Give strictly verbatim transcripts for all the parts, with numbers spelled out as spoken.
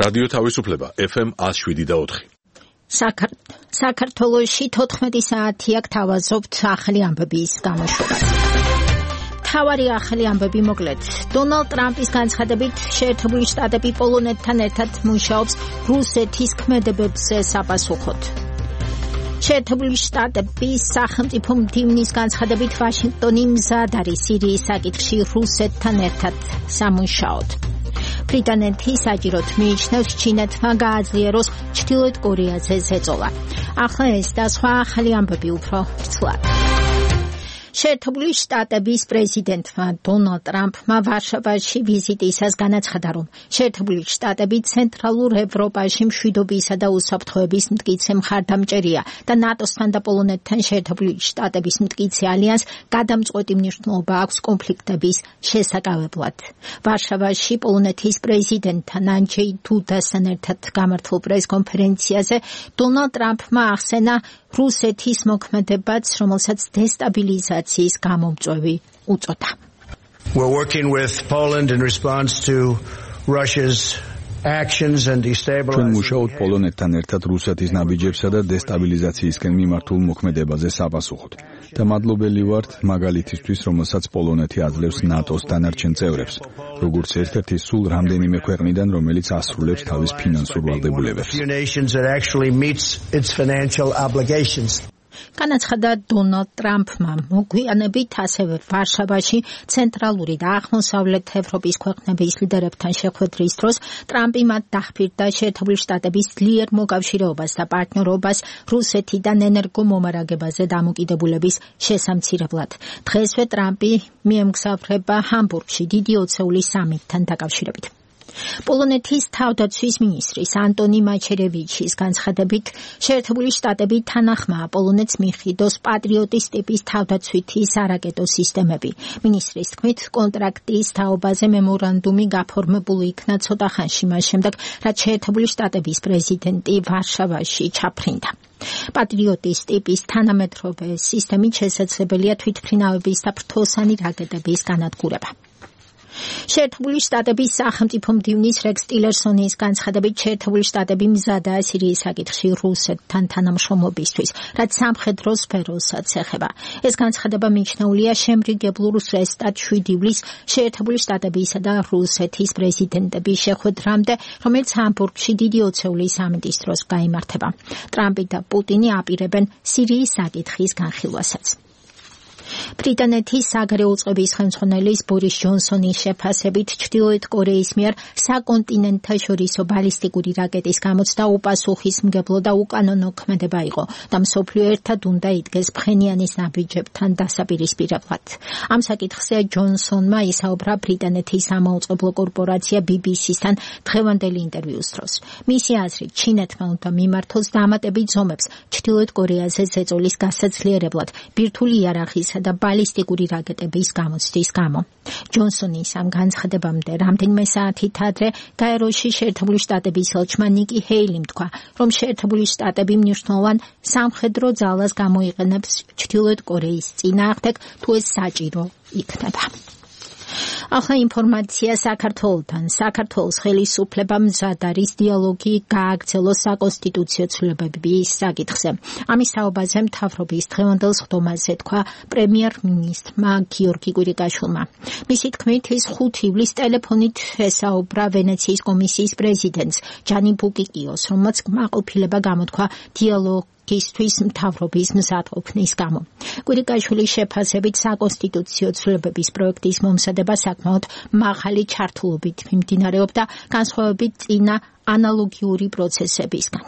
რადიო თავისუფლება ეფ ემ one oh seven point four. საქართველოში თოთხმეტი საათი აქ თავაზობთ ახალი ამბების გამოშვებას. თავარი ახალი ამბები მოკლედ. დონალდ ტრამპის განცხადებით შეერთებული შტატები პოლონეთთან ერთად მუშაობს რუსეთის ქმედებებზე საპასუხოდ. შეერთებული შტატების სახელმწიფო მდივნის განცხადებით ვაშინგტონი მზად არის სირიის საკითხში რუსეთთან ერთად სამუშაოდ. ბრიტანეთი საჭიროდ მიიჩნევს ჩინეთმა გააძლიეროს ჩრდილოეთ კორეაზე ზეწოლა. ახლა ეს და სხვა ახალი ამბები უფრო ცვლად. შეერთებული შტატების პრეზიდენტმა დონალდ ტრამპმა ვარშავაში ვიზიტისას განაცხადა, რომ შეერთებული შტატები ცენტრალურ ევროპაში მშვიდობისა და უსაფრთხოების მტკიცე მხარდამჭერია და ნატოსთან და პოლონეთთან შეერთებული შტატების მტკიცე ალიანსს გადამწყვეტი მნიშვნელობა აქვს კონფლიქტების შესაკავებლად. ვარშავაში პოლონეთის პრეზიდენტთან ანჯეი დუდასთან ერთად გამართულ პრესკონფერენციაზე დონალდ ტრამპმა ახსენა რუსეთის მოქმედებაც, რომელსაც დესტაბილიზაციის გამომწვევი უწოდა. We're working with Poland in response to Russia's actions and destabilizing. ჩვენ მუშაობთ პოლონეთთან ერთად რუსეთის ნაბიჯებსა და დესტაბილიზაციისკენ მიმართულ მოქმედებაზე საპასუხოდ. და მადლობელი ვართ მაგალითისთვის, რომელსაც პოლონეთი აძლევს ნატოს დანარჩენ წევრებს, როგორც ერთ-ერთი სულ რამდენიმე ქვეყნიდან, რომელიც ასრულებს თავის ფინანსურ ვალდებულებებს. განაცხადა დონალდ ტრამპმა მოგვიანებით ასევე ვარშავაში ცენტრალური და აღმოსავლეთ ევროპის ქვეყნების ლიდერებთან შეხვედრის დროს ტრამპი მათ დახბირდა შეერთებული შტატების ძლიერ მოკავშირეობას და პარტნიორობას რუსეთიდან ენერგომომარაგებაზე დამოკიდებულების შესამცირებლად. დღესვე ტრამპი მიემგზავრება ჰამბურგში დიდი ოცეული სამიტთან დაკავშირებით. პოლონეთის თავდაცვის მინისტრის ანტონი მაჩერევიჩის განცხადებით შეერთებული შტატები თანახმაა პოლონეთს მიჰყიდოს პატრიოტის ტიპის თავდაცვითი სარაკეტო სისტემები. მინისტრის თქმით, კონტრაქტის თაობაზე მემორანდუმი გაფორმებული იქნა ცოტა ხანში მას შემდეგ, რაც შეერთებული შტატების პრეზიდენტი ვარშავაში ჩაფრინდა. პატრიოტის ტიპის თანამედროვე სისტემით შესაძლებელია თვითმფრინავების და ფრთოსანი რაკეტების განადგურება. შეერთებული შტატების სახელმწიფო მდივნის რექს ტილერსონის განცხადებით შეერთებული შტატები მზადაა სირიის საკითხში რუსეთთან თანამშრომლობისთვის, რაც სამხედრო სფეროსაც ეხება. ეს განცხადება მიჩნეულია შემრიგებლურ ზესტად შვიდი ივლისს შეერთებული შტატებისა და რუსეთის პრეზიდენტების შეხვედრამდე, რომელიც ჰამბურგში დიდი ოცეული სამიტის დროს გაიმართება. ტრამპი და პუტინი აპირებენ სირიის საკითხის განხილვასაც. ბრიტანეთის საგარეო წყების ხელმძღვანელის ბორის ჯონსონის შეფასებით ჩრდილოეთ კორეის მიერ საკონტინენტთაშორისო ბალისტიკური რაკეტის გამოცდა უპასუხისმგებლო და უკანონო ქმედება იყო და მსოფლიო ერთად უნდა იდგეს ფხენიანის ნაბიჯებთან დასაპირისპირებლად. ამ საკითხზე ჯონსონმა ისაუბრა ბრიტანეთის სამაუწყებლო კორპორაცია ბი ბი სისთან დღევანდელი ინტერვიუს დროს. მისი აზრით, ჩინეთმა უნდა მიმართოს დამატებით ზომებს ჩრდილოეთ კორეაზე ზეწოლის გასაძლიერებლად ბირთვული იარაღისა და ბალისტიკური რაკეტების გამოცდის გამო. ჯონსონის ამ განცხადებამდე რამდენიმე საათით ადრე გაეროში შეერთებული შტატების ელჩმა ნიკი ჰეილიმ თქვა, რომ შეერთებული შტატები მნიშვნელოვან სამხედრო ძალას გამოიყენებს ჩრდილოეთ კორეის წინააღმდეგ, თუ ეს საჭირო იქნება. ახლა ინფორმაცია საქართველოსთან. საქართველოს ხელისუფლებამ მზად არის დიალოგი გააგრძელოს საკონსტიტუციო ცვლილებების საკითხზე. ამის თაობაზე მთავრობის დღევანდელ სხდომაზე თქვა პრემიერ-მინისტრმა გიორგი კვირიკაშვილმა. მისი თქმით, ის ხუთი ივლისს ტელეფონით ესაუბრა ვენეციის კომისიის პრეზიდენტს ჯანი ბუკიკიოს, რომელმაც კმაყოფილება გამოთქვა დიალოგ ისთვის მთავრობის მზადყოფნის გამო. კვირიკაშვილის შეფასებით საკონსტიტუციო ცვლილებების პროექტის მომზადება საკმაოდ მაღალი ჩართულობით მიმდინარეობდა განსხვავებით წინა ანალოგიური პროცესებისგან.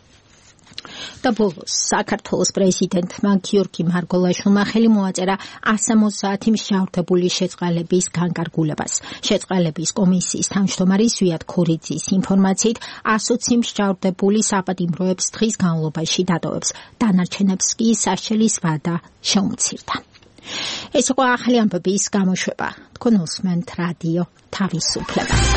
და ბოლოს საქართველოს პრეზიდენტმა გიორგი მარგოლაშვილმა ხელი მოაწერა one seventy მსჯავრდებული შეწყალების განკარგულებას. შეწყალების კომისიის თავმჯდომარის ზვიად ქორიძის ინფორმაციით one twenty მსჯავრდებული საპატიმროებს დღის განმავლობაში დატოვებს. დანარჩენებს კი სასჯელის ვადა შეუმცირდა. ეს იყო ახალი ამბების გამოშვება. თქვენ უსმენთ რადიო თავისუფლებას.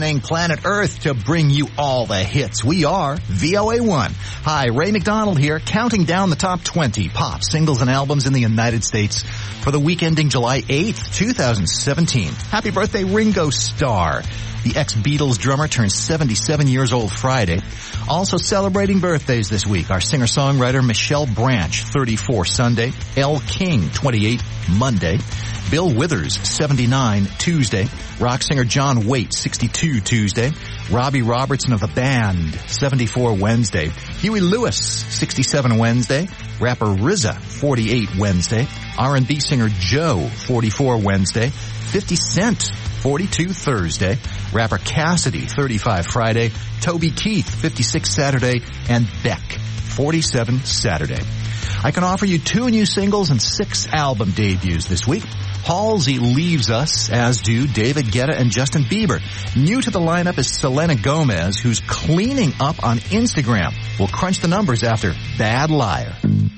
playing planet Earth to bring you all the hits. We are V O A one. Hi, Ray McDonald here, counting down the top twenty pop singles and albums in the United States for the week ending July eighth, twenty seventeen. Happy birthday, Ringo Starr. The ex-Beatles drummer turned seventy-seven years old Friday. Also celebrating birthdays this week, our singer-songwriter Michelle Branch, thirty-four Sunday. Elle King, twenty-eight Monday. Bill Withers, seventy-nine Tuesday. Rock singer John Waite, sixty-two Tuesday. Robbie Robertson of the Band, seventy-four Wednesday. Huey Lewis, sixty-seven Wednesday. Rapper R Z A, forty-eight Wednesday. R and B singer Joe, forty-four Wednesday. fifty Cent, forty-two Thursday. Rapper Cassidy, thirty-five Friday. Toby Keith, fifty-six Saturday. And Beck, forty-seven Saturday. I can offer you two new singles and six album debuts this week. Halsey leaves us, as do David Guetta and Justin Bieber. New to the lineup is Selena Gomez, who's cleaning up on Instagram. We'll crunch the numbers after Bad Liar.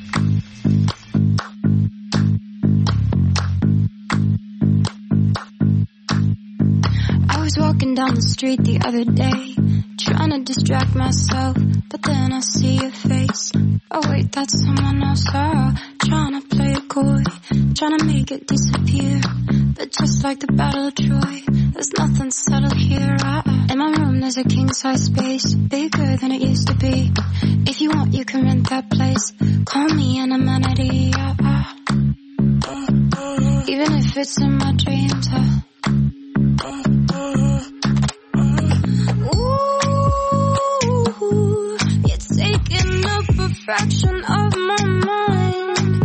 I was walking down the street the other day, trying to distract myself, but then I see your face. Oh wait, that's someone else. Oh, trying to play it coy, trying to make it disappear. But just like the Battle of Troy, there's nothing subtle here. I, in my room there's a king-size space, bigger than it used to be. If you want, you can rent that place. Call me an amenity. I, I, even if it's in my dreams. I, Ooh, you're taking up a fraction of my mind.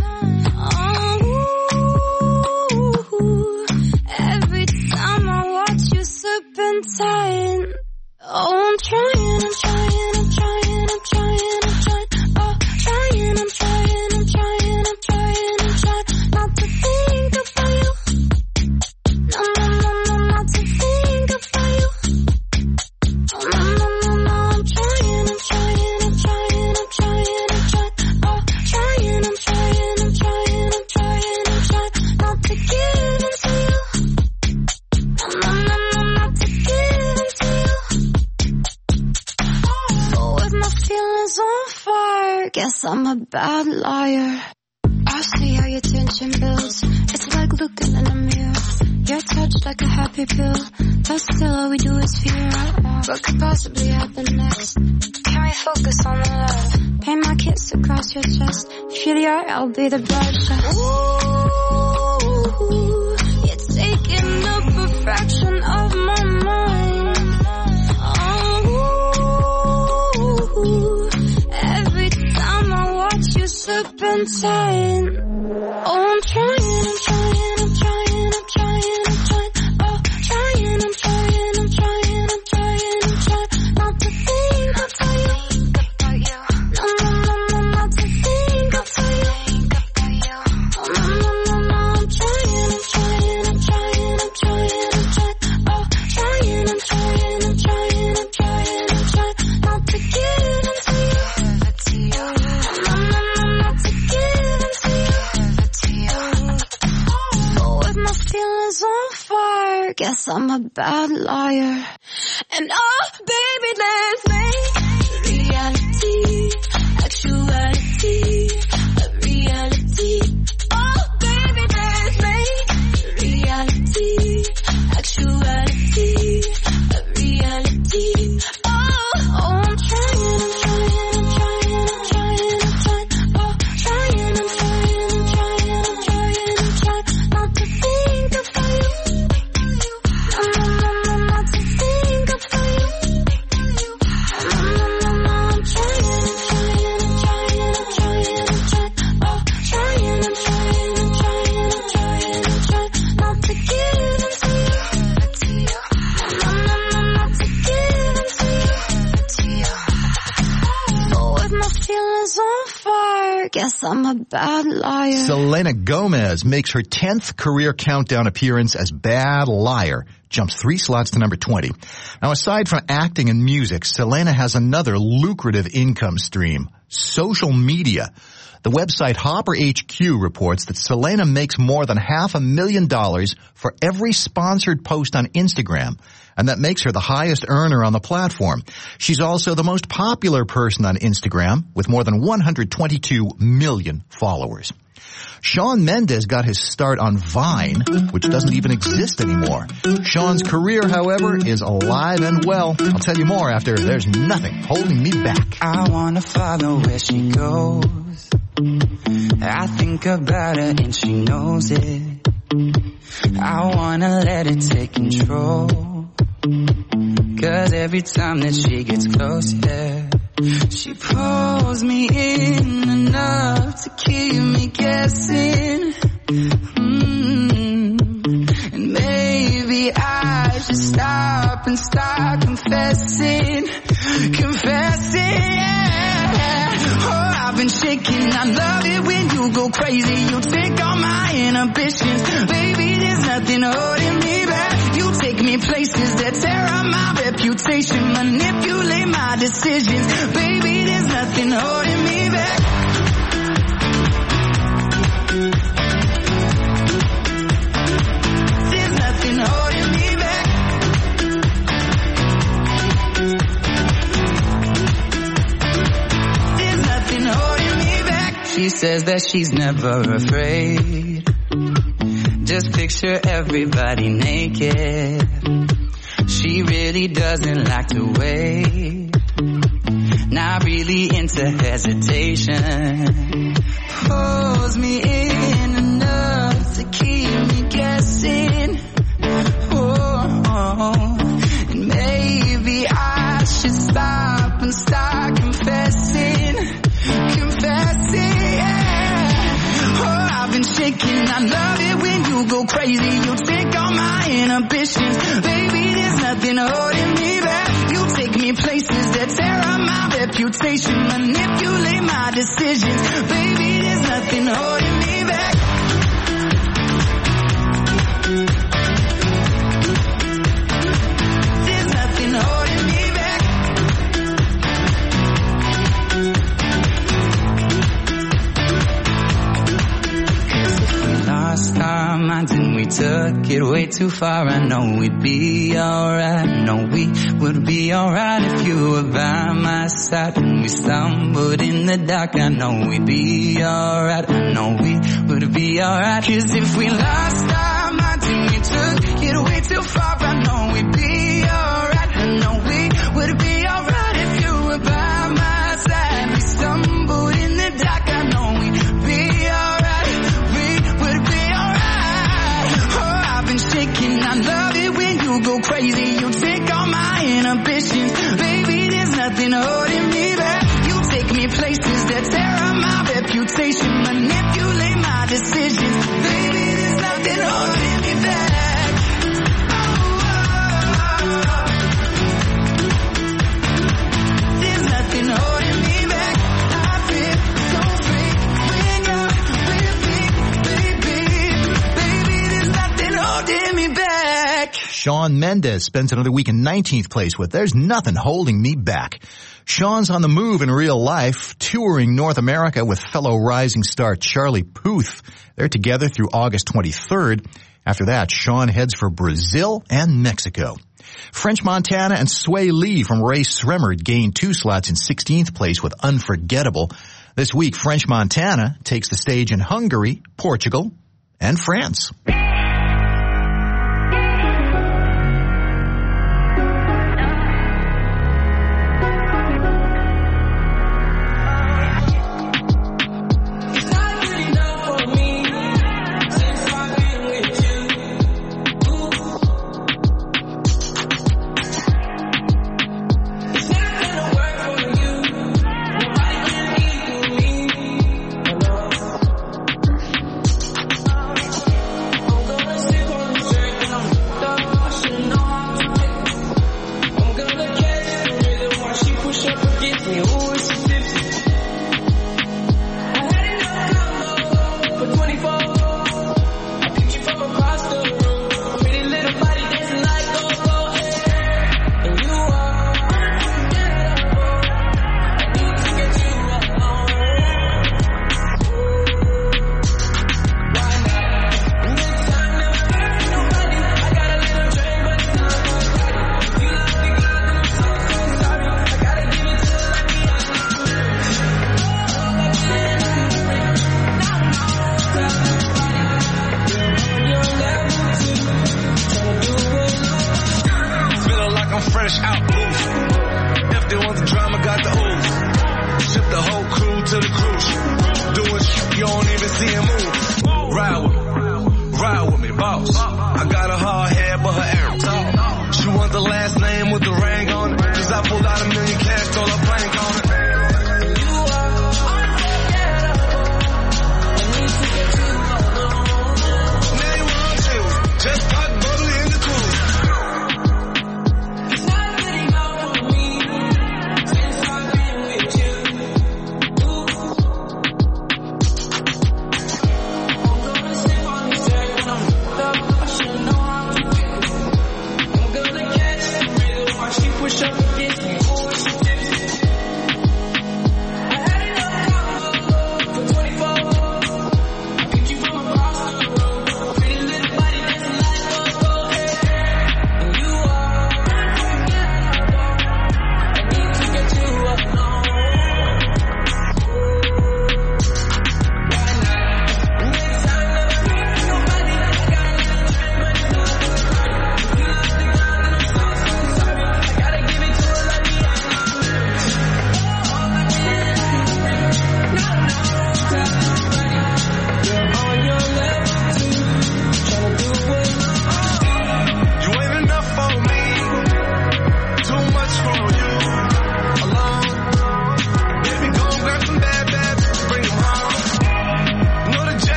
Oh, every time I watch you serpentine. Oh, I'm trying, I'm trying, I'm trying, I'm trying, I'm trying. Oh, trying, I'm trying, I'm trying, I'm trying, I'm trying not to think about you. No, no, no, no, not to think about you. Oh, no, no, no, no, I'm trying, I'm trying, I'm trying, I'm trying, I'm trying. Oh, trying, I'm trying, I'm trying, I'm trying, I'm trying not to give in to you. No, no, no, no, not to give in to you. Oh, with my feelings on fire, guess I'm a bad liar. I see how your tension builds. It's like looking in a mirror. You're touched like a happy pill, but still all we do is fear. What could possibly happen next? Can we focus on the love? Paint my kiss across your chest. Feel your, I'll be the bloodshot. Ooh, you're taking up a fraction of my mind. Oh, every time I watch you serpentine. Oh, I'm trying, I'm trying, I'm trying, I'm trying, I'm trying. Oh, trying, I'm trying, I'm trying, I'm trying, I'm trying not to think about you. No, no, no, no, not to think about you. Oh, no, no, no, no, I'm trying, I'm trying, I'm trying, I'm trying, I'm trying. Oh, trying, I'm trying, I'm trying, I'm trying, I'm trying not to give in to you. No, no, no, no, not to give in to you. Oh, with my feelings on fire, guess I'm a bad liar. And oh, baby, let's make reality, actuality, a reality. Oh, baby, let's make reality, actuality, a reality. Oh, oh, I'm trying, I'm trying, I'm trying, I'm trying, I'm trying. Oh, trying, I'm trying, I'm trying, I'm trying, I'm trying not to think about you. No, no, no, no, not to think about you. No, no, no, no, I'm trying, I'm trying, I'm trying, I'm trying, I'm trying. Oh, trying, I'm trying, I'm trying, I'm trying, I'm trying not to give in to you. No, no, no, not to give in to you. Oh, with my feelings on fire, guess I'm a bad liar. Selena Gomez makes her tenth career countdown appearance as Bad Liar. jumps three slots to number twenty. Now, aside from acting and music, Selena has another lucrative income stream, social media. The website Hopper H Q reports that Selena makes more than half a million dollars for every sponsored post on Instagram, and that makes her the highest earner on the platform. She's also the most popular person on Instagram, with more than one hundred twenty-two million followers. Shawn Mendes got his start on Vine, which doesn't even exist anymore. Shawn's career, however, is alive and well. I'll tell you more after There's Nothing Holding Me Back. I wanna follow where she goes. I think about her and she knows it. I wanna let it take control. Cause every time that she gets close, yeah, she pulls me in enough to keep me guessing. Mm-hmm. And maybe I should stop and start confessing, confessing, yeah. Oh, I've been shaking, I love it when you go crazy. You take all my inhibitions, baby, there's nothing holding me back. You take me places that tear up my reputation, manipulate my decisions, baby, there's nothing holding me back. There's nothing holding me back. There's nothing holding me back. She says that she's never afraid. Just picture everybody naked. She really doesn't like to wait. Not really into hesitation. Pulls me in enough to keep me guessing. Oh, oh. And maybe I should stop and start confessing, confessing, yeah. Oh, I've been shaking, I love it when you go crazy. You take all my inhibitions, baby, there's nothing holding me back. You take me places that tear up my reputation, manipulate my decisions, baby, there's nothing holding me back. There's nothing holding me back. Cause if we lost our minds and we took it way too far, I know we'd be alright. I know we would be alright if you were by my side. When we stumbled in the dark, I know we'd be alright. I know we would be alright. Cause if we lost our minds and we took it way too far, I know we'd be alright. I know we would be alright if you were by my side. We stumbled in the dark, I know we'd be alright. We would be alright. Oh, I've been shaking, I love it when you go crazy. You take all my inhibitions, baby, there's nothing holding me back. You take me places that tear up my reputation, manipulate my decisions, baby, there's nothing holding me back. There's nothing holding me back. I feel so free when you're with me, baby, baby, there's nothing holding me back. Shawn Mendes spends another week in nineteenth place with There's Nothing Holding Me Back. Shawn's on the move in real life, touring North America with fellow rising star Charlie Puth. They're together through August twenty-third. After that, Shawn heads for Brazil and Mexico. French Montana and Sway Lee from Ray Sremmurd gained two slots in sixteenth place with Unforgettable. This week, French Montana takes the stage in Hungary, Portugal, and France.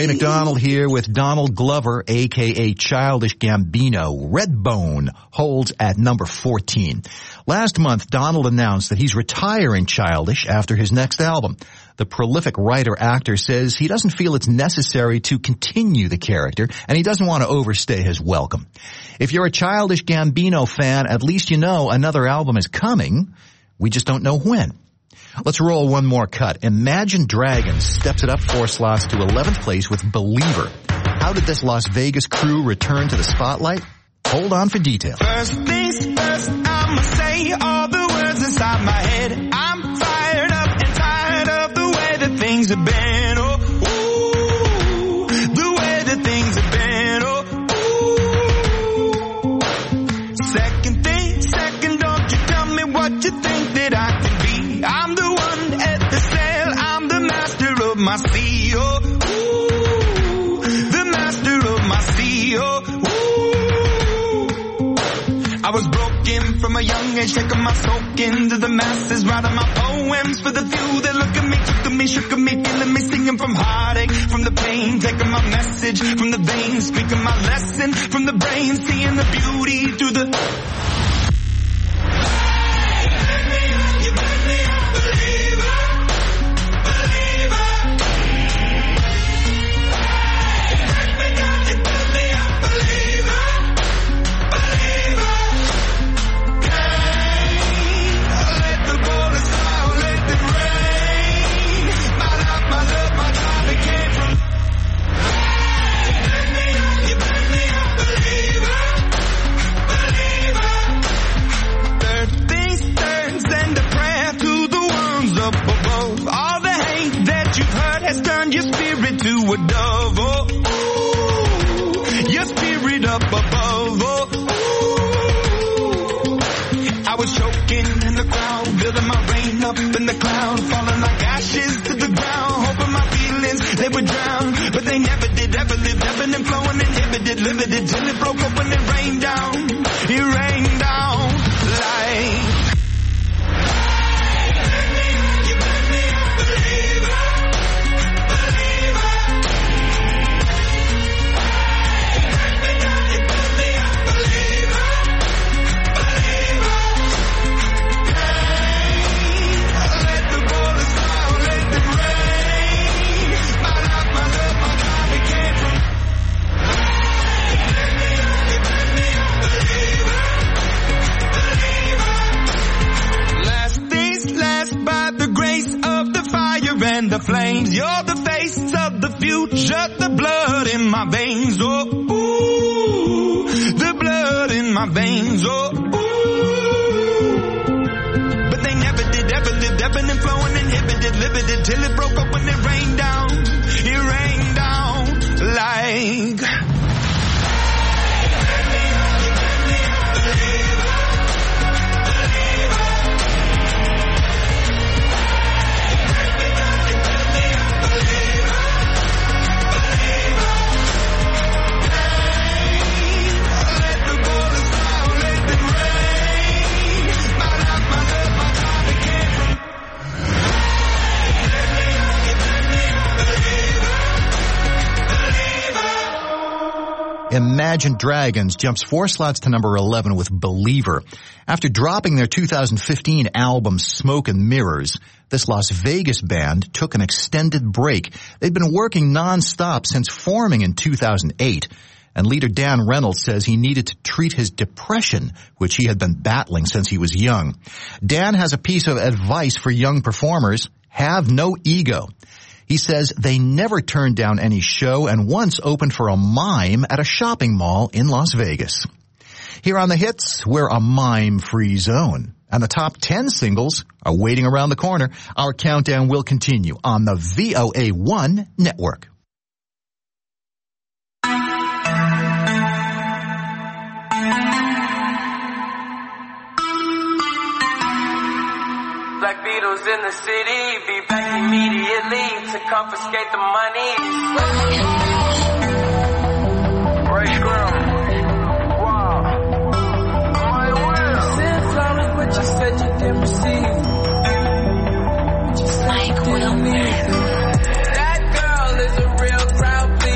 Ray McDonald here with Donald Glover, a k a. Childish Gambino. Redbone holds at number fourteen. Last month, Donald announced that he's retiring Childish after his next album. The prolific writer-actor says he doesn't feel it's necessary to continue the character, and he doesn't want to overstay his welcome. If you're a Childish Gambino fan, at least you know another album is coming. We just don't know when. Let's roll one more cut. Imagine Dragons steps it up four slots to eleventh place with Believer. How did this Las Vegas crew return to the spotlight? Hold on for details. First things first, I'ma say all the words inside my head. I'm fired up and tired of the way that things have been. Oh, ooh, the way that things have been. Oh, ooh. Second thing, second, don't you tell me what you think that I can be. I'm the one at the sail, I'm the master of my sea. Oh, ooh, the master of my sea. Oh, ooh. I was broken from a young age, taking my soak into the masses, writing my poems for the few that look at me, took at me, shook at me, feeling me, singing from heartache, from the pain, taking my message from the veins, speaking my lesson from the brain, seeing the beauty through the... has turned your spirit to a dove, oh, ooh, your spirit up above, oh, ooh. I was choking in the crowd, building my rain up in the cloud, falling like ashes to the ground, hoping my feelings, they would drown, but they never did, ever lived, ebbing and flowing, inhibited, limited, till it broke open and rained down, it rained down like... And the flames, you're the face of the future, the blood in my veins, oh, ooh, the blood in my veins, oh, ooh. But they never did, ever lived, ebbing and flowing, inhibited, limited, till it broke open and rained down, it rained down like... Imagine Dragons jumps four slots to number eleven with Believer. After dropping their two thousand fifteen album Smoke and Mirrors, this Las Vegas band took an extended break. They'd been working non-stop since forming in two thousand eight, and leader Dan Reynolds says he needed to treat his depression, which he had been battling since he was young. Dan has a piece of advice for young performers: have no ego. He says they never turned down any show and once opened for a mime at a shopping mall in Las Vegas. Here on The Hits, we're a mime-free zone. And the top ten singles are waiting around the corner. Our countdown will continue on the V O A one network. Black Beatles in the city, be back immediately to confiscate the money. Ray Scrum. Wow. My will. Send flowers, but you said you didn't receive. Mike Wilmer. That girl is a real crowd.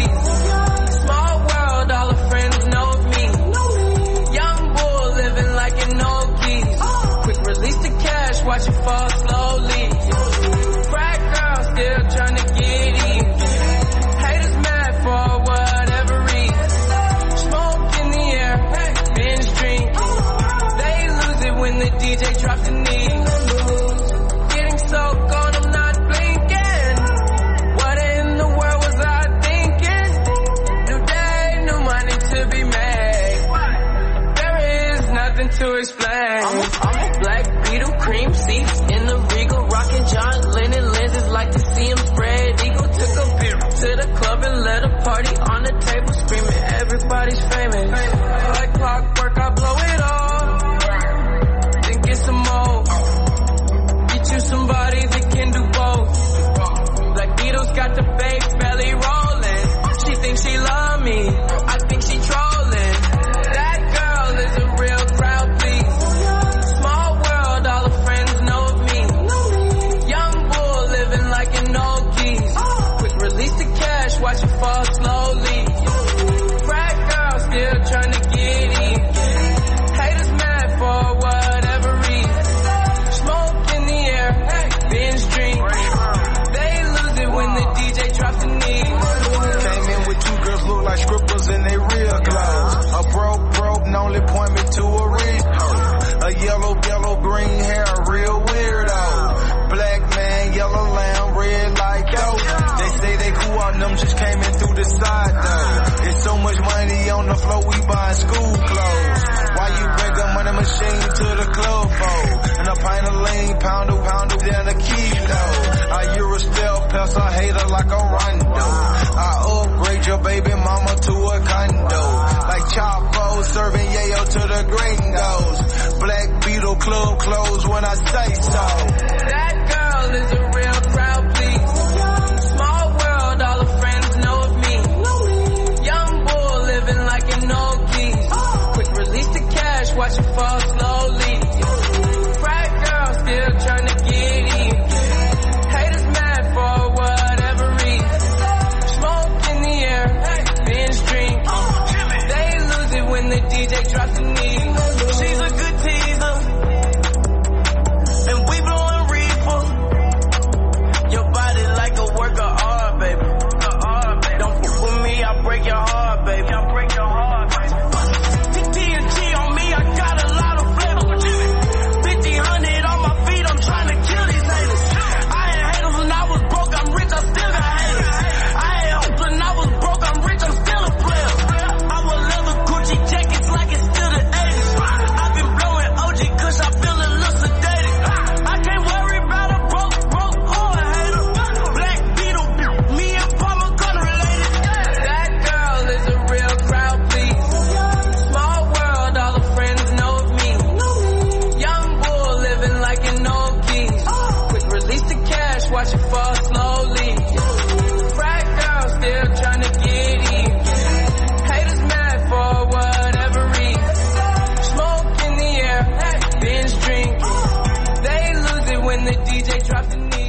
on the floor, we buying school clothes. Why you bring a money machine to the club for? And a pint of lean, pound a pound down a kilo. I Euro still pass a hater like a rondo. I upgrade your baby mama to a condo. Like Chapo serving yayo to the gringos. Black Beetle club clothes when I say so. That girl is a real crowd, please. Small world, all her friends know of me. Young bull living like an old geese. Quick release the cash, watch it fall slowly. Frat girl still trying to get in. Haters mad for whatever reason. Smoke in the air, binge drink. They lose it when the D J drops the knee. She's a good teaser, and we blowing reefer. Your body like a work of art, baby. Don't fuck with me, I'll break your heart, baby. I'll break your heart, baby. T N T on me, I got a lot of flavor. fifteen hundred on my feet, I'm trying to kill these haters. I ain't haters when I was broke, I'm rich, I still got haters. I ain't hope when I was broke, I'm rich, I'm still a player. I wear leather Gucci jackets like it's still the eighties. I've been blowing O G Kush, I feel a little sedated. I can't worry about a broke, broke, or a hater. Black Beetle, me and Palmer gun related. That girl is a real crowd, please. Small world, all her friends know of me. Young bull living like an old geese. Quick release the cash, watch it fall slowly. Frat girl still trying to get in. Haters mad for whatever reason. Smoke in the air, binge drink. They lose it when the D J drops the knee.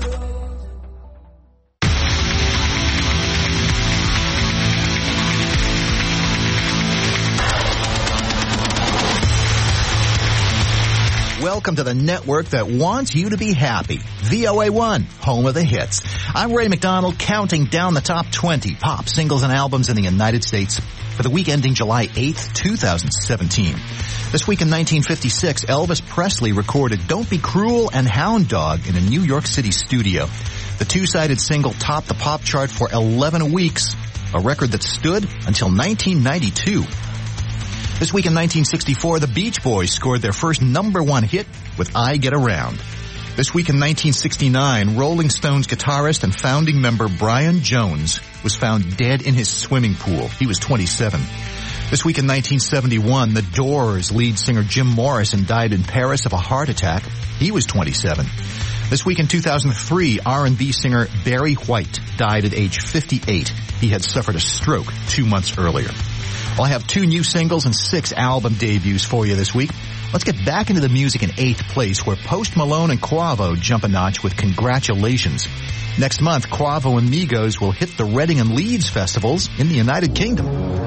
Welcome to the network that wants you to be happy. V O A one, home of the hits. I'm Ray McDonald, counting down the top twenty pop singles and albums in the United States for the week ending July eighth, twenty seventeen. This week in nineteen fifty-six, Elvis Presley recorded Don't Be Cruel and Hound Dog in a New York City studio. The two-sided single topped the pop chart for eleven weeks, a record that stood until nineteen ninety-two. This week in nineteen sixty-four, the Beach Boys scored their first number one hit with I Get Around. This week in nineteen sixty-nine, Rolling Stones guitarist and founding member Brian Jones was found dead in his swimming pool. He was twenty-seven. This week in nineteen seventy-one, The Doors lead singer Jim Morrison died in Paris of a heart attack. He was twenty-seven. This week in two thousand three, R and B singer Barry White died at age fifty-eight. He had suffered a stroke two months earlier. Well, I have two new singles and six album debuts for you this week. Let's get back into the music in eighth place, where Post Malone and Quavo jump a notch with Congratulations. Next month, Quavo and Migos will hit the Reading and Leeds festivals in the United Kingdom.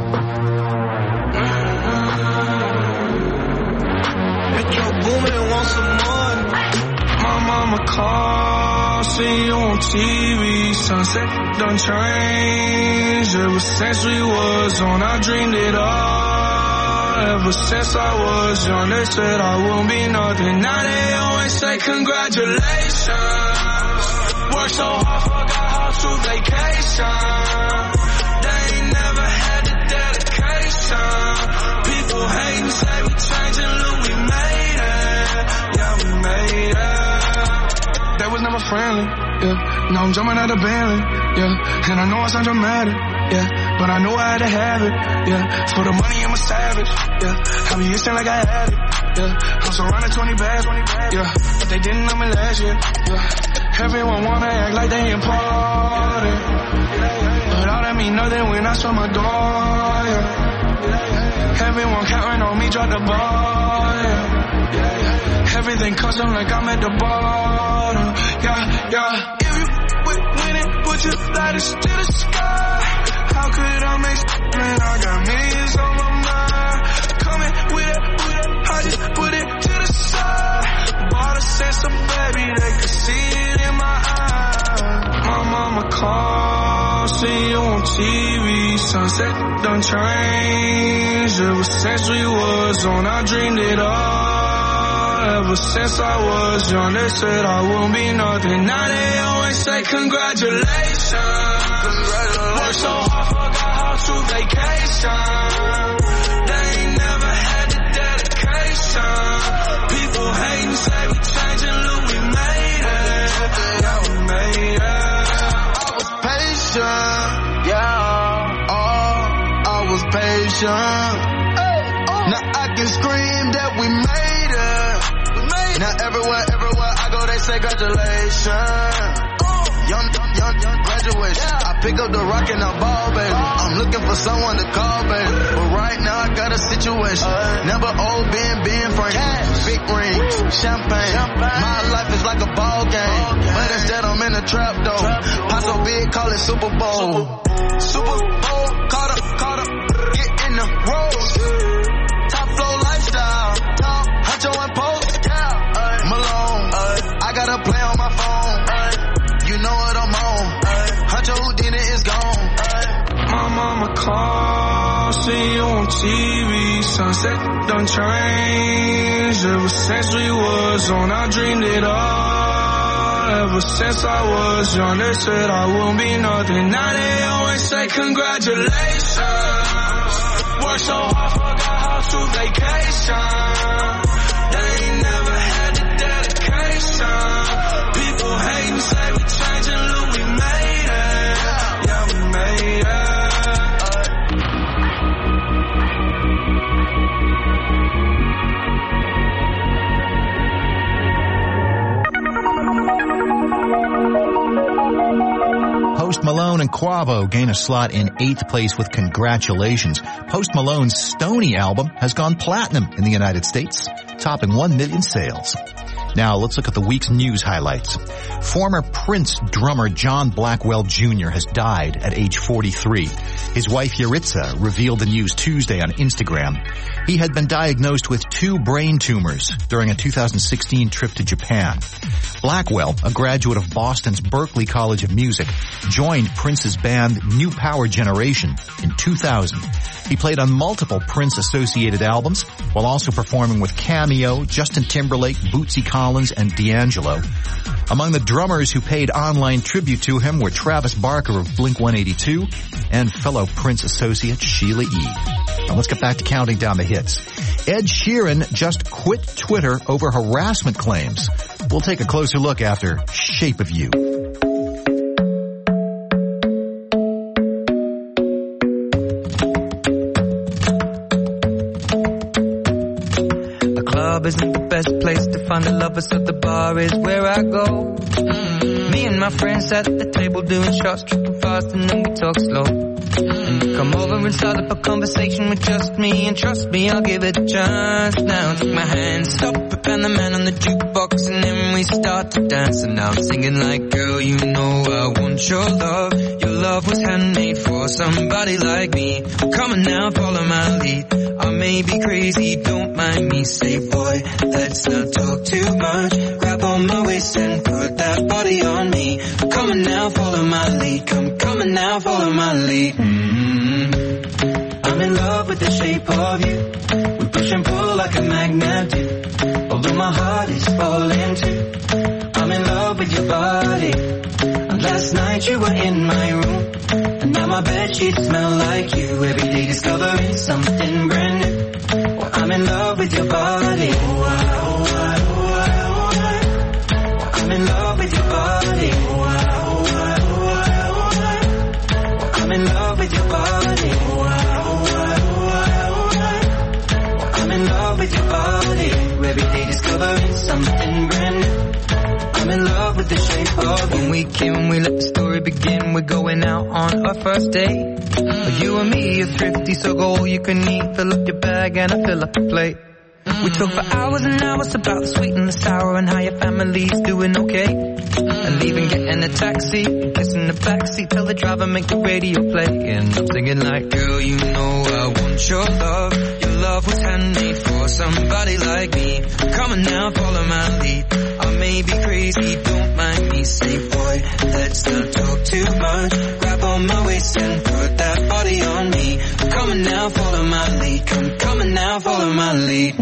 Metro Boomin want some more. My mama called, see you on T V. Sunset done changed. Ever since we was on, I dreamed it all. Ever since I was young, they said I won't be nothing. Now they always say congratulations. Worked so hard, forgot how to vacation. They ain't never had the dedication. People hating, say we changing, look, we made it. Yeah, we made it. They was never friendly, yeah. Now I'm jumping out of Bentley, yeah. And I know I sound dramatic, yeah. But I know I had to have it, yeah. For the money, I'm a savage, yeah. I be used to like I had it, yeah. I'm surrounded twenty bags, yeah. But they didn't know me last year, yeah. Everyone wanna act like they important, but all that mean nothing when I saw my door, yeah. Everyone counting on me, drop the ball, yeah. Everything custom like I'm at the bottom, yeah, yeah. If you win it, put your lighters to the sky. How could I make shit, man? I got millions on my mind. Coming with it, with it, I just put it to the side. Bought a sense of baby, they could see it in my eyes. My mama called, see you on T V. Sunset done changed. Ever since we was on, I dreamed it all. Ever since I was young, they said I won't be nothing. Now they always say congratulations. congratulations. Worked so hard, forgot how to vacation. They ain't never had the dedication. People hating, say we changing, look, we made it. Yeah, we made it. I was patient, yeah. Oh, I was patient. Now I can scream that we made it. We made it. Now everywhere, everywhere I go, they say congratulations. Young, young, young graduation. Yeah. I pick up the rock and I ball, baby. Oh. I'm looking for someone to call, baby. But right now I got a situation. Uh, Never old Ben, Ben Frank. Big rings, champagne. champagne. My life is like a ball game. Ball game. But instead I'm in a trap, though. Pop so big, call it Super Bowl. Super, Super Bowl, caught up, caught up. Get in the road. Top flow lifestyle. Top, Huncho and Post. Yeah. Uh, Malone. Uh, I got a play on my phone. Uh, You know what I'm on. Huncho Houdini is gone. My mama called, see you on T V. Sunset done changed. Ever since we was on, I dreamed it all. Ever since I was young, they said I wouldn't be nothing. Now they always say congratulations. Worked so hard, forgot how to vacation. They ain't never had the dedication. People hating, say we changing, look, we made it. Yeah, we made it. Post Malone and Quavo gain a slot in eighth place with congratulations. Post Malone's Stoney album has gone platinum in the United States, topping one million sales. Now let's look at the week's news highlights. Former Prince drummer John Blackwell Junior has died at age forty-three. His wife Yaritza revealed the news Tuesday on Instagram. He had been diagnosed with two brain tumors during a two thousand sixteen trip to Japan. Blackwell, a graduate of Boston's Berklee College of Music, joined Prince's band New Power Generation in two thousand. He played on multiple Prince-associated albums, while also performing with Cameo, Justin Timberlake, Bootsy Collins, and D'Angelo. Among the drummers who paid online tribute to him were Travis Barker of Blink one eighty-two and fellow Prince associate Sheila E. Now let's get back to counting down the hits. Ed Sheeran just quit Twitter over harassment claims. We'll take a closer look after Shape of You. Isn't the best place to find the lovers, so the bar is where I go. Mm-hmm. Me and my friends sat at the table doing shots, tripping fast, and then we talk slow. Mm-hmm. You come over and start up a conversation with just me, and trust me, I'll give it a chance. Now take my hand, stop it, and the man on the jukebox, and then we start to dance. And now I'm singing like, girl, you know I want your love. Your love was handmade for somebody like me. Come on now, follow my lead. I may be crazy, don't mind me. Say, boy, let's not talk too much. Grab on my waist and put that body on me. Come on now, follow my lead. Come, come on now, follow my lead. Mm-hmm. I'm in love with the shape of you. We push and pull like a magnet do. Although my heart is falling too. I'm in love with your body. And last night you were in my room. And now my bedsheets smell like you. Every day discovering something brand new. Well, I'm in love with your body. Oh, I, oh, I, oh, I, oh, I. Well, I'm in love with your body. Oh, I, oh, I, oh, I, oh, I. Well, I'm in love with your body. Oh, I, oh, I, oh, I, oh, I. Well, I'm in love with your body. Every day discovering something brand new. I'm in love with the shape of you. When we came and we let the story begin, we're going out on our first date. Mm. You and me are thrifty, so go all you can eat. Fill up your bag and I fill up the plate. Mm. We talk for hours and hours about the sweet and the sour and how your family's doing okay. Mm. And leaving, getting a taxi, kissing the backseat, tell the driver make the radio play. And I'm singing like, girl, you know I want your love. Your love was handmade for somebody like me. Come on now, follow my lead. I may be crazy, don't mind me. Say, boy, let's not talk too much. Grab on my waist and put that body on me. Come on now, follow my lead. Come, come on now, follow my lead.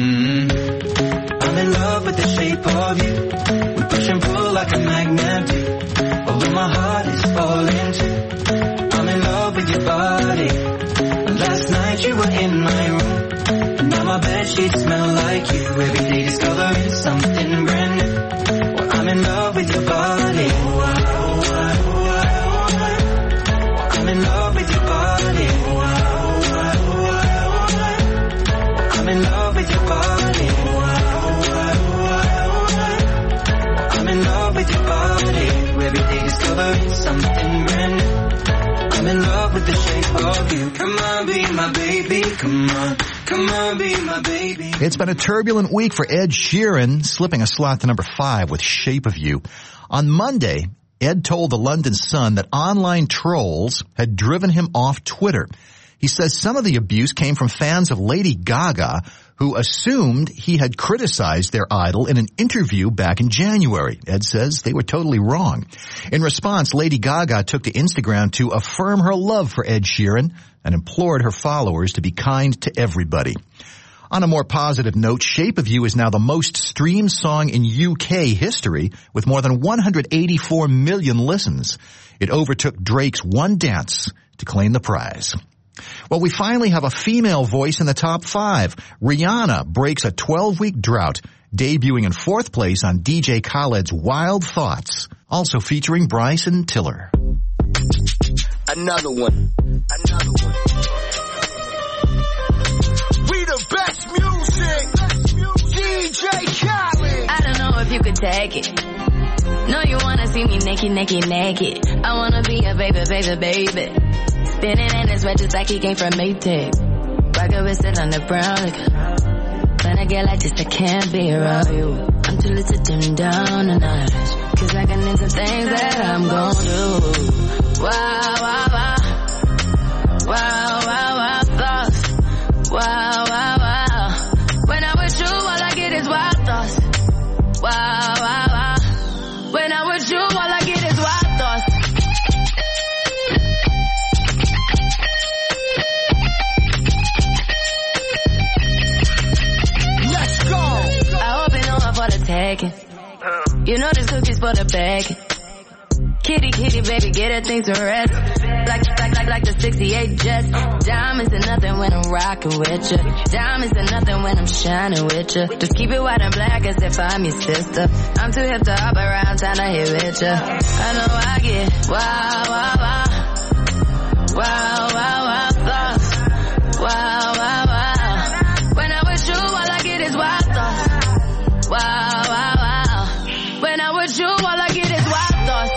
Mm-hmm. I'm in love with the shape of you. We push and pull like a magnet do. Although my heart is falling too. I'm in love with your body. Last night you were in my room, and now my bedsheets smell like you. Every day discovering something brand new. Well, I'm in love with your body. I'm in love with your body. I'm in love with your body. I'm in love with your body. Every day discovering something brand new. I'm in love with the shape of you. Come on, be my baby. Come on, come on, be my baby. It's been a turbulent week for Ed Sheeran, slipping a slot to number five with Shape of You. On Monday, Ed told the London Sun that online trolls had driven him off Twitter. He says some of the abuse came from fans of Lady Gaga who assumed he had criticized their idol in an interview back in January. Ed says they were totally wrong. In response, Lady Gaga took to Instagram to affirm her love for Ed Sheeran and implored her followers to be kind to everybody. On a more positive note, Shape of You is now the most streamed song in U K history with more than one hundred eighty-four million listens. It overtook Drake's One Dance to claim the prize. Well, we finally have a female voice in the top five. Rihanna breaks a twelve-week drought, debuting in fourth place on D J Khaled's Wild Thoughts, also featuring Bryson Tiller. Another one. Another one. We the best music. D J Khaled. I don't know if you could take it. No, you wanna see me naked, naked, naked. I wanna be a baby, baby, baby. Spinning in his red just like he came from Maytag. Rocket with it on the brown liquor. When I get like this, I can't be around you. I'm too little to dim down a notch. Cause I can into things that I'm gon' do. Wow, wow, wow. Wow, wow, wow, thoughts. Wow, wow, wow. When I'm with you, all I get is wild thoughts. Wow, wow, wow. When I'm with you, all I get is wild thoughts. Let's go. I hope you know I'm for the taking. You know this cookie's for the bag. Kitty, kitty, baby, get her things to rest. Like, like, like, like the sixty-eight Jets. Diamonds are nothing when I'm rocking with you. Diamonds are nothing when I'm shining with you. Just keep it white and black as if I'm your sister. I'm too hip to hop around town to hit with you. I know I get wow, wow, wow. Wow, wow, wow, thoughts. Wow, wow, wow. When I'm with you, all I get is wild thoughts. Wow, wow, wow. When I'm with you, all I get is wild thoughts.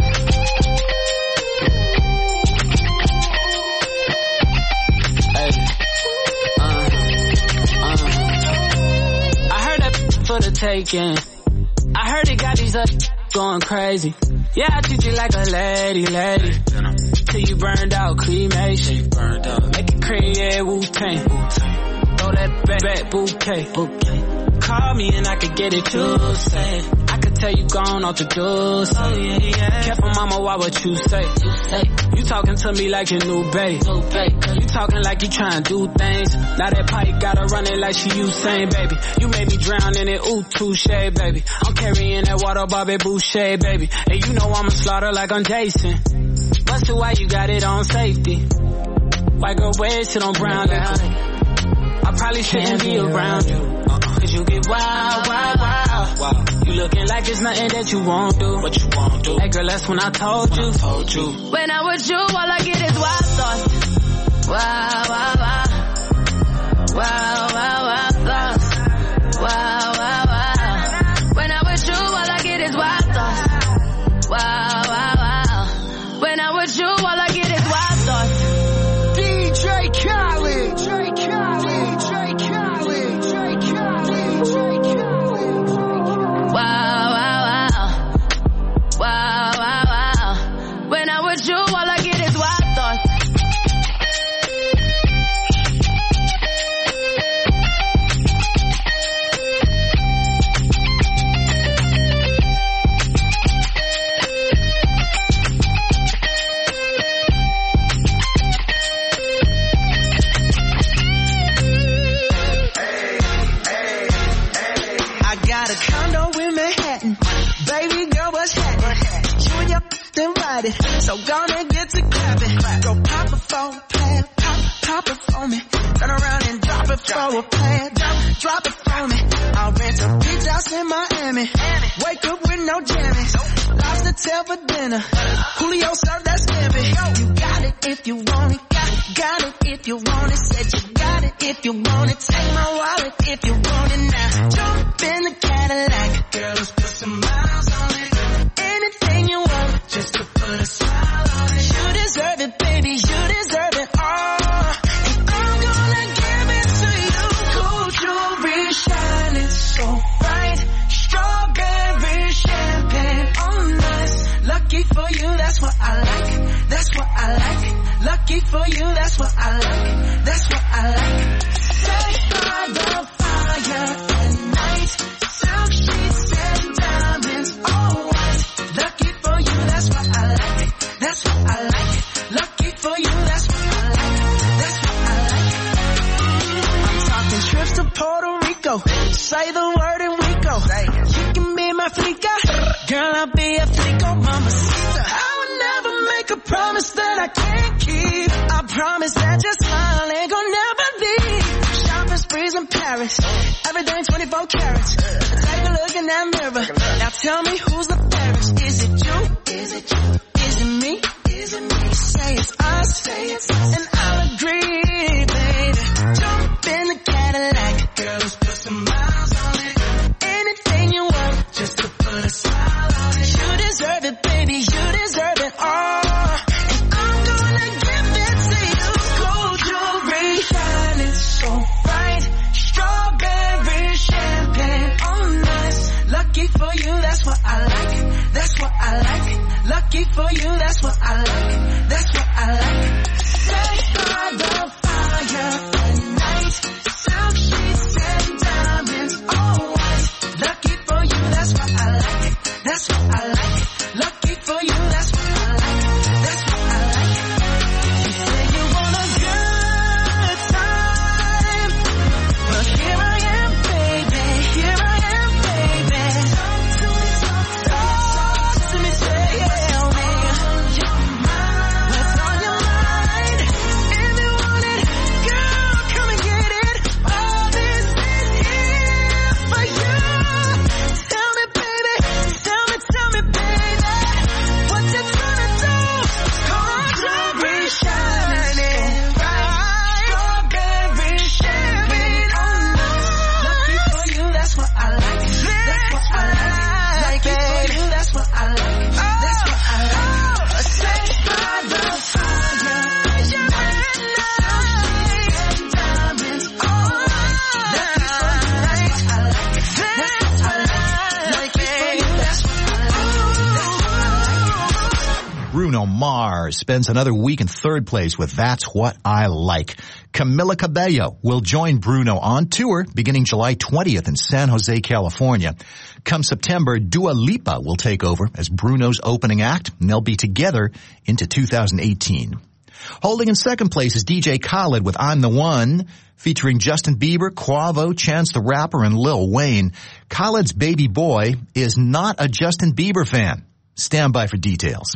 For the taking. I heard it got these up going crazy. Yeah, I treat you like a lady, lady. Till you burned out, cremation. Make it cream, yeah, Wu-Tang. Throw that back, back bouquet. Call me and I could get it, you say. I could tell you gone off the doors. Oh, yeah, yeah. Careful, mama, why what you say? You say. You talking to me like your new babe. New babe. You talking like you trying to do things. Now that pipe gotta run it like she Usain, baby. You made me drown in it, ooh, touche, baby. I'm carrying that water, Bobby Boucher, baby. And you know I'ma slaughter like I'm Jason. Busted, why you got it on safety? White girl wear shit on brown liquor. I probably shouldn't be around you. Cause you get wild, wild, wild, wild. You looking like it's nothing that you won't do. What you won't do? Hey girl, that's when I told you. I told you. When I'm with you, all I get is wild thoughts. Wow, wow, wow. Wow, wow, wow, thoughts. Wow, wow, wow. When I'm with you, all I get is wild thoughts. Wow, wow, wow. When I'm with you, all I get is wild thoughts. D J Khaled. D J Khaled. D J Khaled. D J Khaled. Wow, wow, wow. Wow, wow, wow. When I'm with you, all I get is wild thoughts. So gonna get to clapping. Go pop it for a plan, pop, pop it for me. Turn around and drop it for a plan, drop, drop it for me. I'll rent a beach house in Miami. Wake up with no jammies. Lobster tail for dinner. Julio served that scampi. You got it if you want it. Got it, got it if you want it. Said you got it if you want it. Take my wallet if you want it now. Jump in the Cadillac. Girl, let's put some miles on it. Anything you want, just to put a smile on it. You deserve it, baby. You deserve it all. And I'm gonna give it to you. Gold jewelry shining so bright. Strawberry champagne on us. Lucky for you, that's what I like. That's what I like. Lucky for you, that's what I like. That's what I like. Stay by the fire at night. Silk sheets and diamonds, all white. Lucky for you, that's what I like. That's what I like. Lucky for you, that's what I like. That's what I like. I'm talking trips to Puerto Rico. Say the word and we go. You can be my flica. Girl, I'll be a flico, mamacita. I would never make a promise that I can't keep. I promise that your smile ain't gonna never leave. Shopping sprees in Paris. Everything twenty-four carats. Take a look in that mirror. Now tell me who's the fairest. Is it you? Is it you? Is it me? Is it me? Say it's us. Say it's us. And I'll agree, baby. Jump in the Cadillac. Girl, let's put some miles on it. Anything you want, just to put a smile on it. You deserve it, baby. You deserve it all. And I'm gonna give it to you. Gold jewelry shining so bright. Strawberry champagne on us. Lucky for you, that's what I like. That's what I like. Lucky for you, that's what I like. That's what I like. Stay by the fire at night. Silk sheets and diamonds, all white. Lucky for you, that's what I like. That's what I like. Lucky for you, that's what I like. That's what I like. You say you want a good time, but here I am, baby. Here I am, baby. Talk to me, talk to me, talk to me, tell me what's on your mind. If you want it, girl, come and get it. All this is here for you. Tell me, baby, tell me, tell me, baby, what you tryna do? Gold jewelry shining bright. Strawberry champagne on us. Lucky for you, that's what I like. That's what I like. Lucky for you, that's what I like. That's what I like. Stay by the fire at night. And diamonds all night. Lucky for you, that's what I like. That's what I like. Lucky for you, that's what I like. That's what I like. Bruno Mars spends another week in third place with That's What I Like. Camila Cabello will join Bruno on tour beginning July twentieth in San Jose, California. Come September, Dua Lipa will take over as Bruno's opening act, and they'll be together into two thousand eighteen. Holding in second place is D J Khaled with I'm the One, featuring Justin Bieber, Quavo, Chance the Rapper, and Lil Wayne. Khaled's baby boy is not a Justin Bieber fan. Stand by for details.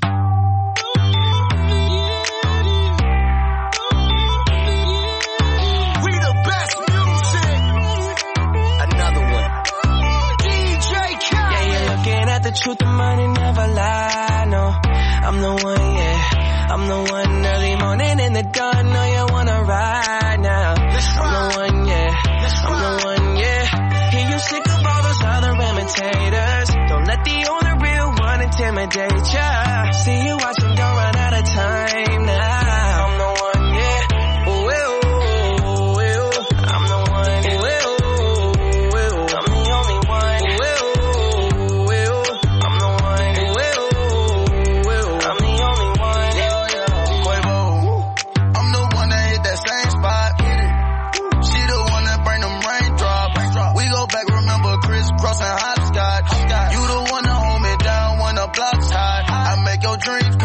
We the best music. Another one. D J Khaled. Yeah, you're looking at the truth, the money never lie, no. I'm the one, yeah. I'm the one early morning in the dawn, know you wanna ride now. I'm the one, yeah. I'm the one, yeah. Hear you sick of all those other imitators. Don't let the only real one intimidate ya. See you watching, don't run out of time now. I'm the one, yeah. Ooh, ooh, ooh, ooh. I'm the one, ooh, ooh, ooh. I'm the only one, ooh, ooh, ooh. I'm the one, ooh, ooh, ooh. I'm the only one, Quavo, I'm the one that hit that same spot. She the one that bring them raindrops. We go back, remember Chris Cross and hopscotch. You the one that hold me down when the block's hot. I make your dreams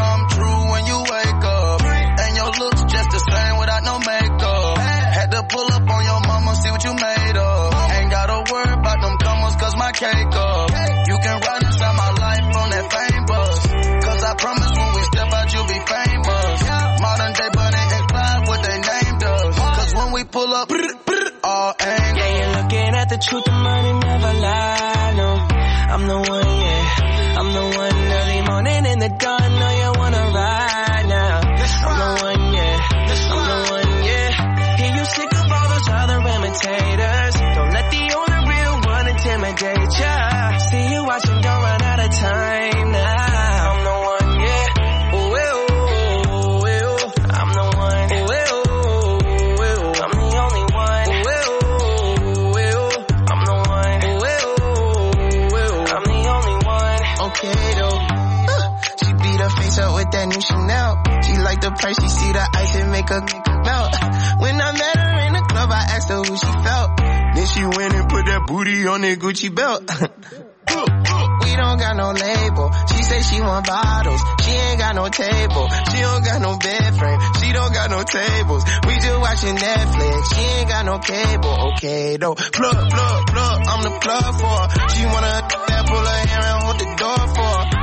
up, all angles. Yeah, you're looking at the truth, the money never lie, no. I'm the one, yeah. I'm the one early morning in the dawn, know you wanna ride now. I'm the one, yeah. I'm the one, yeah. Hear you sick of all those other imitators. Don't let the only real one intimidate ya. See you watching, don't run out of time now. I'm the one, yeah. Ooh, ooh, ooh, ooh. I'm the one. Ooh, ooh, ooh. I'm the only one. Ooh, ooh, ooh. I'm the one. Ooh, ooh, ooh. I'm the only one. Okay though, uh, she beat her face up with that new Chanel. She like the price, she see the ice and make her melt. When I met her in the club, I asked her who she felt. Then she went and put that booty on that Gucci belt. We don't got no label. She say she want bottles. She ain't got no table. She don't got no bed frame. She don't got no tables. We just watching Netflix. She ain't got no cable. Okay though, plug, plug, plug. I'm the plug for her. She wanna that pull her hair and hold the door for her.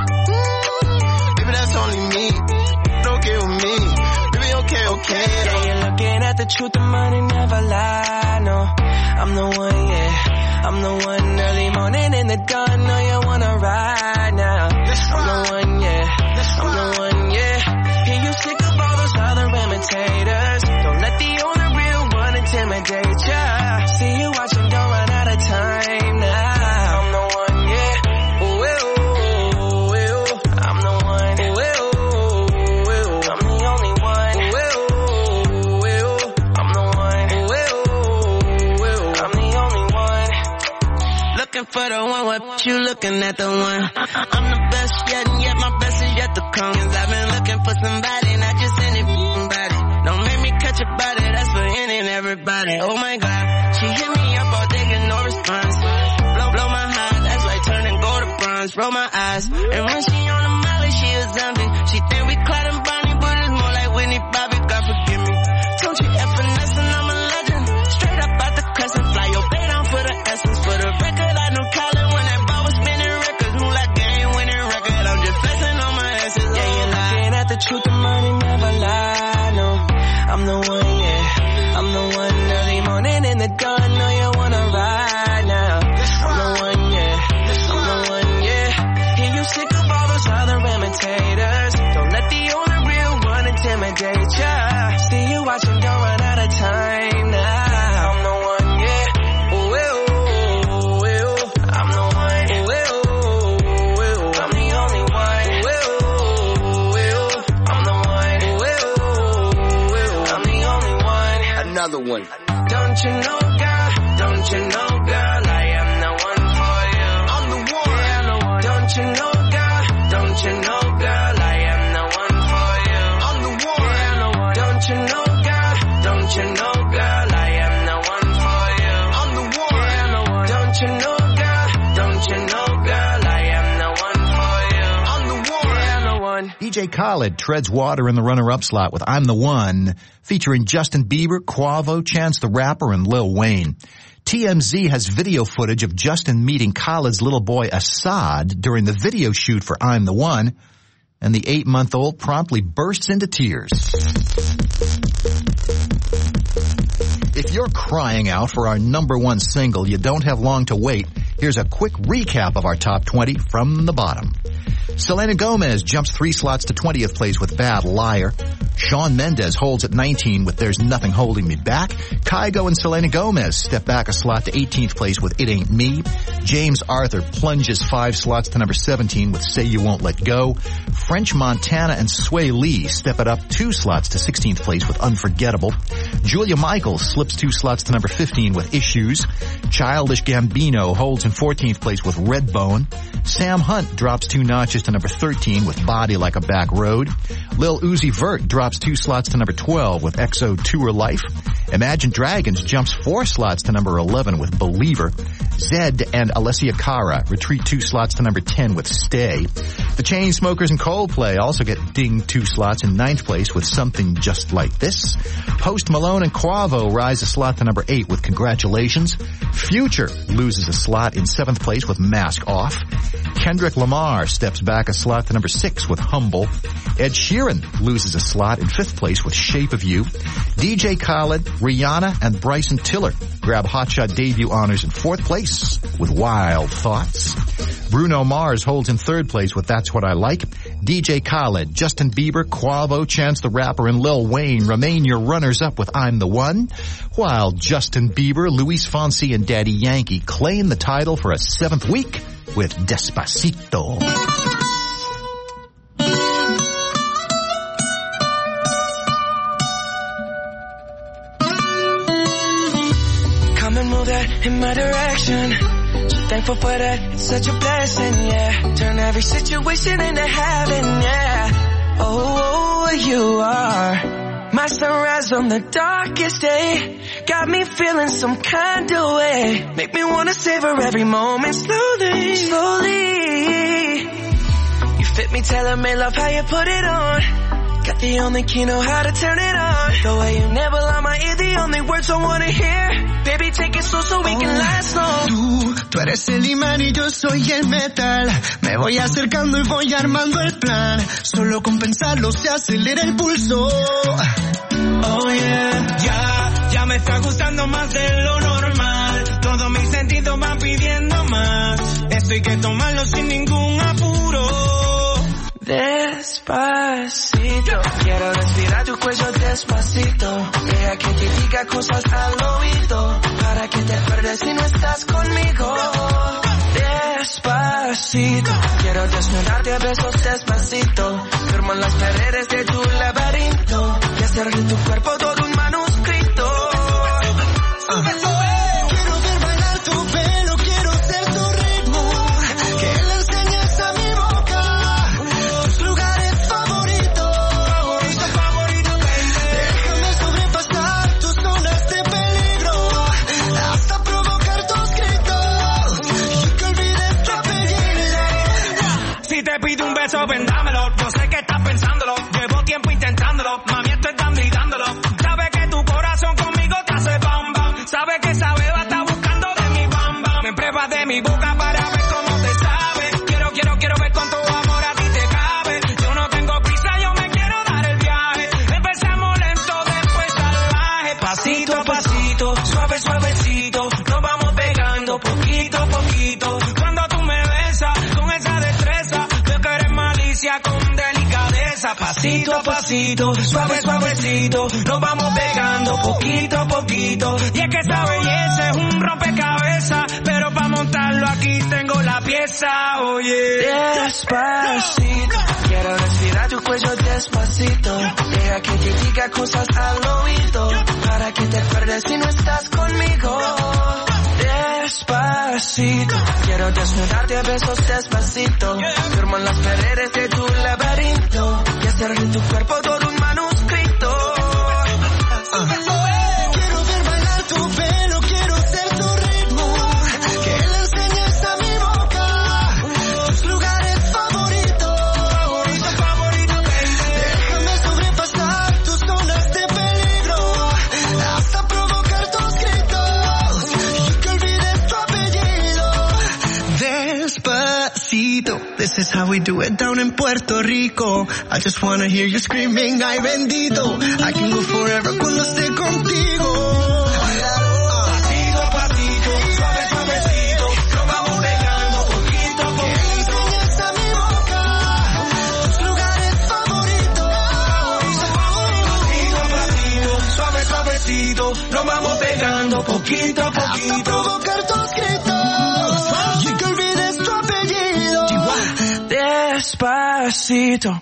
Mm, baby, that's only me. Okay with me. Baby, okay, okay though. Yeah, you're looking at the truth, the money never lie, no. I'm the one, yeah. I'm the one early morning in the dawn, know you wanna ride now. I'm the one, yeah. I'm the one, yeah. Hear you sick of all those other imitators. Don't let the only real one intimidate ya. See you watching, don't run out of time now. I'm the one, yeah. Ooh, ooh, ooh, ooh. I'm the one. Ooh, ooh, ooh. I'm the only one. Ooh, ooh, ooh. I'm the one. Ooh, ooh, ooh. I'm the only one. Looking for the one, what you looking at the one? I'm the best yet, and yet my best is yet to come. Cause I've been looking for somebody, not just anybody. Don't make me cut your body, that's for any and everybody. Oh my God, she hit me up all day, get no response. Blow, blow my heart, that's like turning gold to bronze. Roll my eyes, and when she on the molly, she a zombie. She think we Clyde and Bonnie, but it's more like Whitney Bobby, God forgive me. Don't you F finessing, I'm a legend. Straight up out the crescent, fly your bay down for the essence. For the record, I know Colin when that ball was spinning records. Who like game winning record, I'm just flexing on my asses. Yeah, you're looking at the truth, the money never lie, no. I'm the one, yeah. I'm the one early morning in the dawn, know you wanna ride now. I'm the one, yeah. I'm the one, yeah. Hear you sick of all those other imitators. Don't let the only real one intimidate ya. See you watching, don't run out of time now. I'm the one, yeah. Ooh, ooh, ooh. I'm the one. Ooh, ooh, ooh. I'm the only one. Ooh, ooh. I'm the one. Ooh, ooh. I'm the only one. Another one. Don't you know, girl? Don't you know, girl? I am the one for you. I'm the one. Yeah, I'm the one. Don't you know, girl? Don't you know, girl? I am the one for you. I'm the one. Yeah, I'm the one. Don't you know, girl? Don't you know, girl? I am the one for you. I'm the one. Yeah, I'm the one. Don't you know, girl? Don't you know, girl? I am the one for you. I'm the one. Yeah, I'm the one. D J Khaled treads water in the runner-up slot with I'm the One, featuring Justin Bieber, Quavo, Chance the Rapper, and Lil Wayne. T M Z has video footage of Justin meeting Khaled's little boy Assad during the video shoot for I'm the One, and the eight-month-old promptly bursts into tears. If you're crying out for our number one single, you don't have long to wait. Here's a quick recap of our top twenty from the bottom. Selena Gomez jumps three slots to twentieth place with Bad Liar. Shawn Mendes holds at nineteen with There's Nothing Holding Me Back. Kygo and Selena Gomez step back a slot to eighteenth place with It Ain't Me. James Arthur plunges five slots to number seventeen with Say You Won't Let Go. French Montana and Sway Lee step it up two slots to sixteenth place with Unforgettable. Julia Michaels slips two slots to number fifteen with Issues. Childish Gambino holds in fourteenth place with Redbone. Sam Hunt drops two notches to number thirteen with Body Like a Back Road. Lil Uzi Vert drops two slots to number twelve with X O Tour Life. Imagine Dragons jumps four slots to number eleven with Believer. Zed and Alessia Cara retreat two slots to number ten with Stay. The Chainsmokers and Coldplay also get dinged two slots in ninth place with Something Just Like This. Post Malone and Quavo rise a slot to number eight with Congratulations. Future loses a slot in seventh place with Mask Off. Kendrick Lamar steps back a slot to number six with Humble. Ed Sheeran loses a slot in fifth place with Shape of You. D J Khaled, Rihanna, and Bryson Tiller grab Hotshot debut honors in fourth place with Wild Thoughts. Bruno Mars holds in third place with That's What I Like. D J Khaled, Justin Bieber, Quavo, Chance the Rapper, and Lil Wayne remain your runners-up with I'm the One, while Justin Bieber, Luis Fonsi, and Daddy Yankee claim the title for a seventh week with Despacito. Come and move that in my direction. So thankful for that, it's such a blessing, yeah. Turn every situation into heaven, yeah. Oh, oh, you are my sunrise on the darkest day. Got me feeling some kind of way. Make me wanna savor every moment slowly, slowly. You fit me, tailor-made, love how you put it on. Got the only key, know how to turn it on. The way you never lie my ear, the only words I wanna hear. Baby, take it slow so we can last long. Tú, tú eres el imán y yo soy el metal. Me voy acercando y voy armando el plan. Solo con pensarlo se acelera el pulso. Oh yeah, ya, ya me está gustando más de lo normal. Todos mis sentidos van pidiendo más. Esto hay que tomarlo sin ningún apuro. Despacito, quiero respirar tu cuello despacito. Deja que te diga cosas al oído, para que te acuerdes si no estás conmigo. Despacito, quiero desnudarte a besos despacito. Firmo en las paredes de tu laberinto y hacer de tu cuerpo todo un manuscrito. uh. Quiero ver bailar tu pelo, quiero ser tu ritmo. Que le enseñes a mi boca tus lugares favoritos. Déjame sobrepasar tus zonas de peligro, hasta provocar tus gritos y que olvides tu apellido. Si te pido un beso, ven dámelo. Yo sé que estás pensándolo, llevo tiempo intentándolo. Mami, estoy dando y dándolo. Sabe que tu corazón conmigo te hace bam bam. Sabe que esa beba está buscando de mi bam bam. Me prueba de mi boca para ver cómo te sabe. Quiero, quiero, quiero ver cuánto amor a ti te cabe. Yo no tengo prisa, yo me quiero dar el viaje. Empecemos lento, después salvaje. Pasito a pasito, suave, suavecito. Nos vamos pegando poquito a poquito. Cuando tú me besas con esa destreza, veo que eres malicia con delicadeza. Pasito a pasito, suave, suavecito. Nos vamos pegando poquito a poquito. Y es que esa belleza es un rompecabezas, pero para montarlo aquí tengo la pieza, oye. Despacito, quiero respirar tu cuello despacito. Deja que te diga cosas al oído, para que te acuerdes si no estás conmigo. Despacito, quiero desnudarte a besos despacito. Firmo en las paredes de tu laberinto y hacer de tu cuerpo todo un manuscrito. uh. Quiero ver bailar tu pelo, quiero ser tu ritmo. Que le enseñes a mi boca tus lugares favoritos. Déjame sobrepasar tus zonas de peligro, hasta provocar tus gritos y que olvides tu apellido. Despacito, this is how we do it down in Puerto Rico. I just wanna hear you screaming, ay bendito. I can go forever cuando esté contigo. Pasito a pasito, suave, suavecito. Nos vamos pegando poquito a poquito. Enseñas a mi boca tus lugares favoritos. Pasito a pasito, suave, suavecito. Nos vamos pegando poquito a poquito. Hasta provocar tus gritos y que olvides tu apellido. Despacito.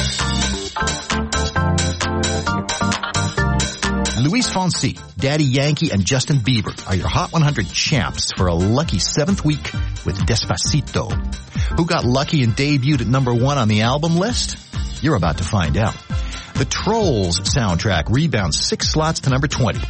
Luis Fonsi, Daddy Yankee, and Justin Bieber are your Hot one hundred champs for a lucky seventh week with Despacito. Who got lucky and debuted at number one on the album list? You're about to find out. The Trolls soundtrack rebounds six slots to number twenty.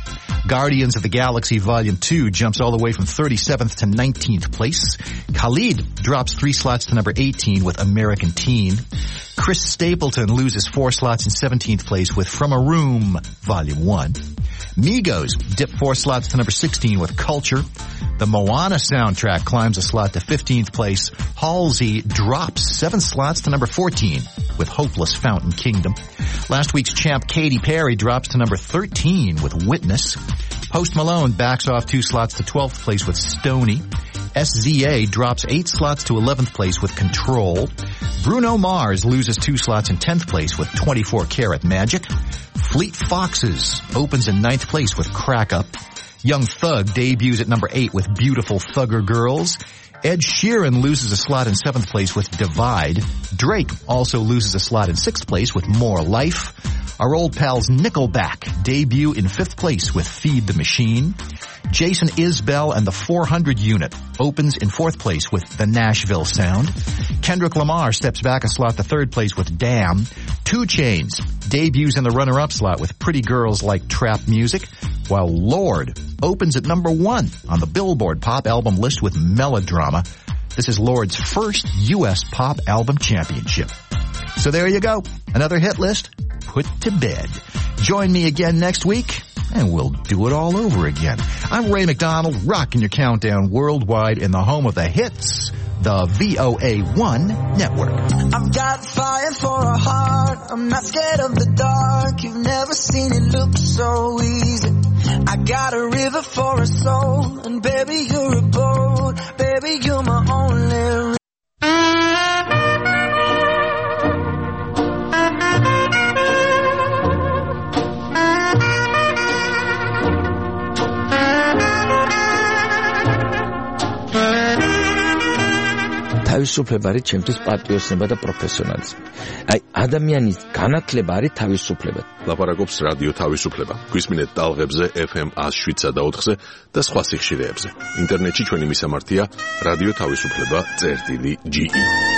Guardians of the Galaxy Volume two jumps all the way from thirty-seventh to nineteenth place. Khalid drops three slots to number eighteen with American Teen. Chris Stapleton loses four slots in seventeenth place with From a Room Volume one. Migos dip four slots to number sixteen with Culture. The Moana soundtrack climbs a slot to fifteenth place. Halsey drops seven slots to number fourteen with Hopeless Fountain Kingdom. Last week's champ Katy Perry drops to number thirteen with Witness. Post Malone backs off two slots to twelfth place with Stoney. S Z A drops eight slots to eleventh place with Control. Bruno Mars loses two slots in tenth place with twenty-four karat Magic. Fleet Foxes opens in ninth place with Crack Up. Young Thug debuts at number eight with Beautiful Thugger Girls. Ed Sheeran loses a slot in seventh place with Divide. Drake also loses a slot in sixth place with More Life. Our old pals Nickelback debut in fifth place with Feed the Machine. Jason Isbell and the four hundred Unit opens in fourth place with The Nashville Sound. Kendrick Lamar steps back a slot to third place with Damn. two Chainz debuts in the runner-up slot with Pretty Girls Like Trap Music, while Lorde opens at number one on the Billboard Pop Album list with Melodrama. This is Lorde's first U S Pop Album Championship. So there you go. Another hit list put to bed. Join me again next week, and we'll do it all over again. I'm Ray McDonald, rocking your countdown worldwide in the home of the hits, the V O A one Network. I've got fire for a heart. I'm not scared of the dark. You've never seen it look so easy. I got a river for a soul, and baby, you're a boat. Baby, you're my only re- თავისუფლება არის ჩემთვის პატრიოტიზმი და პროფესიონალიზმი. აი, ადამიანის განათლება არის თავისუფლება. ლაპარაკობს რადიო თავისუფლება. გვისმინეთ ტალღებზე F M one oh seven და ოთხზე და სხვა სიხშირეებზე. ინტერნეტში ჩვენი მისამართია რადიო თავისუფლება წერტილი G E.